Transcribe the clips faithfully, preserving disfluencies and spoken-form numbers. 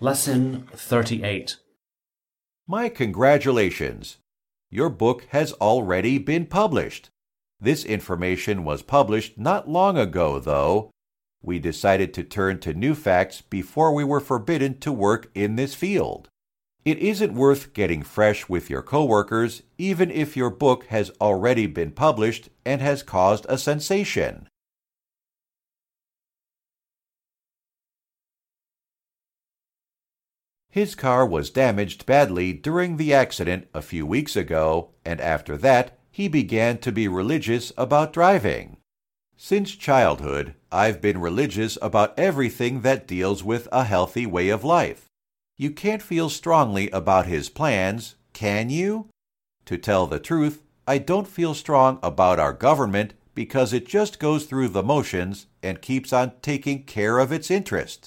Lesson thirty-eight. My congratulations! Your book has already been published. This information was published not long ago, though. We decided to turn to new facts before we were forbidden to work in this field. It isn't worth getting fresh with your coworkers, even if your book has already been published and has caused a sensation. His car was damaged badly during the accident a few weeks ago, and after that, he began to be religious about driving. Since childhood, I've been religious about everything that deals with a healthy way of life. You can't feel strongly about his plans, can you? To tell the truth, I don't feel strong about our government because it just goes through the motions and keeps on taking care of its interest.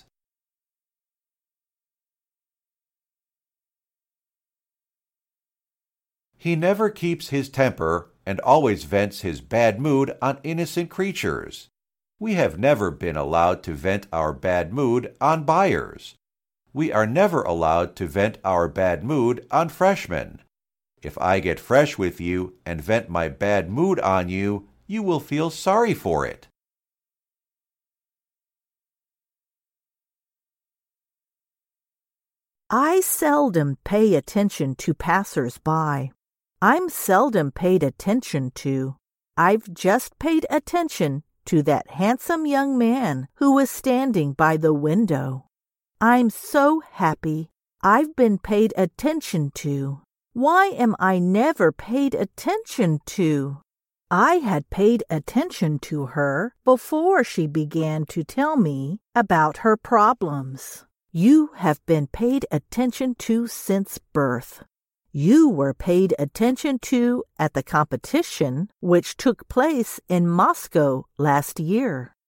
He never keeps his temper and always vents his bad mood on innocent creatures. We have never been allowed to vent our bad mood on buyers. We are never allowed to vent our bad mood on freshmen. If I get fresh with you and vent my bad mood on you, you will feel sorry for it. I seldom pay attention to passers-by. I'm seldom paid attention to. I've just paid attention to that handsome young man who was standing by the window. I'm so happy I've been paid attention to. Why am I never paid attention to? I had paid attention to her before she began to tell me about her problems. You have been paid attention to since birth. You were paid attention to at the competition which took place in Moscow last year.